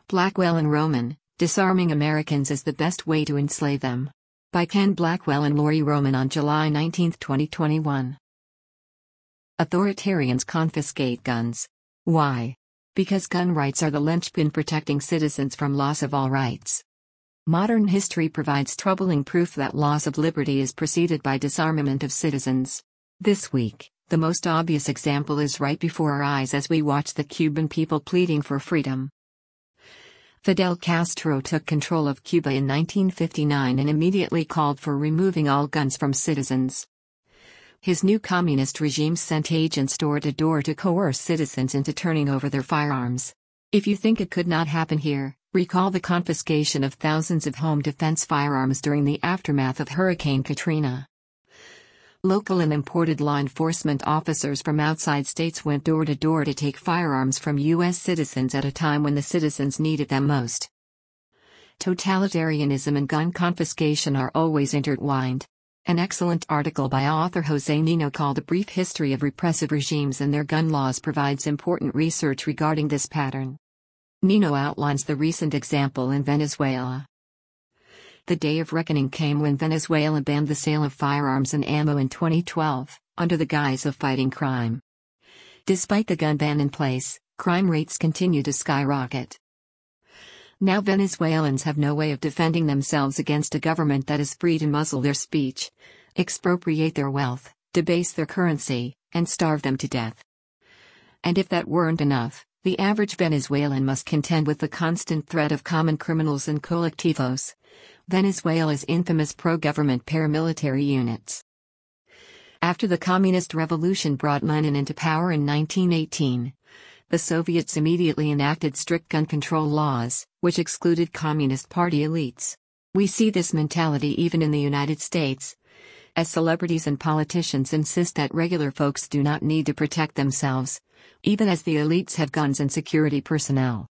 Blackwell and Roman, Disarming Americans is the Best Way to Enslave Them. By Ken Blackwell and Lori Roman on July 19, 2021. Authoritarians confiscate guns. Why? Because gun rights are the linchpin protecting citizens from loss of all rights. Modern history provides troubling proof that loss of liberty is preceded by disarmament of citizens. This week, the most obvious example is right before our eyes as we watch the Cuban people pleading for freedom. Fidel Castro took control of Cuba in 1959 and immediately called for removing all guns from citizens. His new communist regime sent agents door to door to coerce citizens into turning over their firearms. If you think it could not happen here, recall the confiscation of thousands of home defense firearms during the aftermath of Hurricane Katrina. Local and imported law enforcement officers from outside states went door to door to take firearms from U.S. citizens at a time when the citizens needed them most. Totalitarianism and gun confiscation are always intertwined. An excellent article by author Jose Nino called A Brief History of Repressive Regimes and Their Gun Laws provides important research regarding this pattern. Nino outlines the recent example in Venezuela. The day of reckoning came when Venezuela banned the sale of firearms and ammo in 2012, under the guise of fighting crime. Despite the gun ban in place, crime rates continue to skyrocket. Now Venezuelans have no way of defending themselves against a government that is free to muzzle their speech, expropriate their wealth, debase their currency, and starve them to death. And if that weren't enough, the average Venezuelan must contend with the constant threat of common criminals and colectivos, Venezuela's infamous pro-government paramilitary units. After the Communist Revolution brought Lenin into power in 1918, the Soviets immediately enacted strict gun control laws, which excluded Communist Party elites. We see this mentality even in the United States, as celebrities and politicians insist that regular folks do not need to protect themselves, even as the elites have guns and security personnel.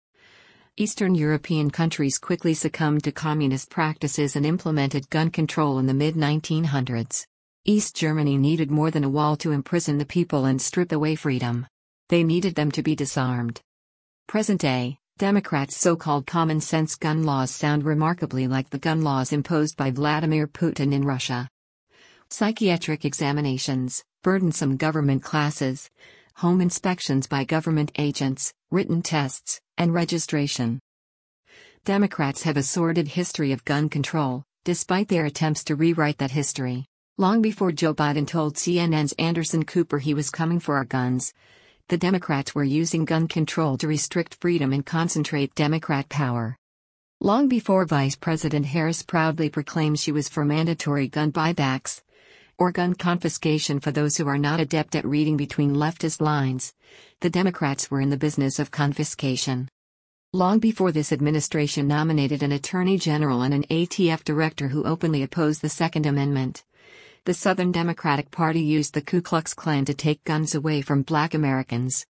Eastern European countries quickly succumbed to communist practices and implemented gun control in the mid-1900s. East Germany needed more than a wall to imprison the people and strip away freedom. They needed them to be disarmed. Present-day, Democrats' so-called common-sense gun laws sound remarkably like the gun laws imposed by Vladimir Putin in Russia. Psychiatric examinations, burdensome government classes, home inspections by government agents, written tests, and registration. Democrats have a sordid history of gun control, despite their attempts to rewrite that history. Long before Joe Biden told CNN's Anderson Cooper he was coming for our guns, the Democrats were using gun control to restrict freedom and concentrate Democrat power. Long before Vice President Harris proudly proclaimed she was for mandatory gun buybacks, or gun confiscation for those who are not adept at reading between leftist lines, the Democrats were in the business of confiscation. Long before this administration nominated an attorney general and an ATF director who openly opposed the Second Amendment, the Southern Democratic Party used the Ku Klux Klan to take guns away from Black Americans.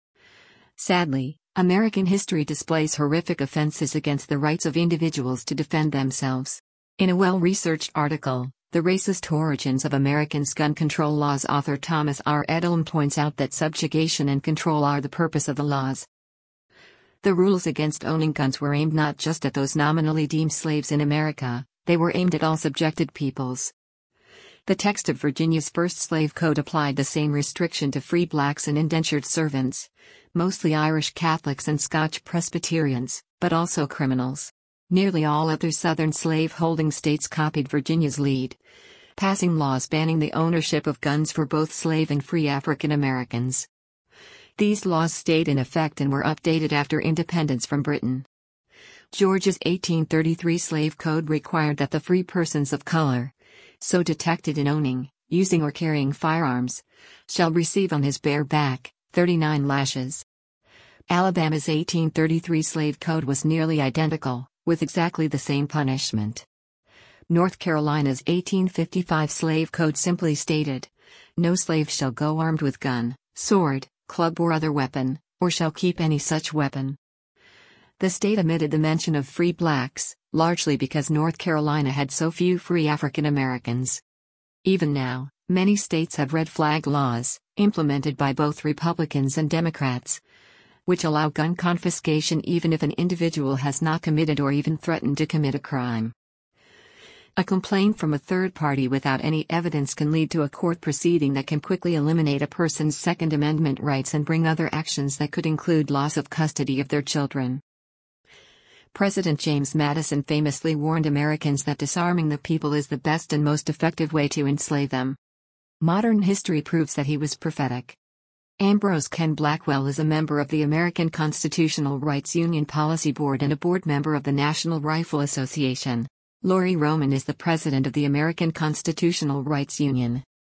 Sadly, American history displays horrific offenses against the rights of individuals to defend themselves. In a well-researched article, The Racist Origins of Americans' Gun Control Laws, author Thomas R. Edelman points out that subjugation and control are the purpose of the laws. The rules against owning guns were aimed not just at those nominally deemed slaves in America, they were aimed at all subjected peoples. The text of Virginia's first slave code applied the same restriction to free blacks and indentured servants, mostly Irish Catholics and Scotch Presbyterians, but also criminals. Nearly all other Southern slave-holding states copied Virginia's lead, passing laws banning the ownership of guns for both slave and free African Americans. These laws stayed in effect and were updated after independence from Britain. Georgia's 1833 slave code required that the free persons of color, so detected in owning, using or carrying firearms, shall receive on his bare back 39 lashes. Alabama's 1833 slave code was nearly identical, with exactly the same punishment. North Carolina's 1855 slave code simply stated, "No slave shall go armed with gun, sword, club or other weapon, or shall keep any such weapon." The state omitted the mention of free blacks, largely because North Carolina had so few free African Americans. Even now, many states have red flag laws, implemented by both Republicans and Democrats, which allow gun confiscation even if an individual has not committed or even threatened to commit a crime. A complaint from a third party without any evidence can lead to a court proceeding that can quickly eliminate a person's Second Amendment rights and bring other actions that could include loss of custody of their children. President James Madison famously warned Americans that disarming the people is the best and most effective way to enslave them. Modern history proves that he was prophetic. Ambrose Ken Blackwell is a member of the American Constitutional Rights Union Policy Board and a board member of the National Rifle Association. Lori Roman is the president of the American Constitutional Rights Union.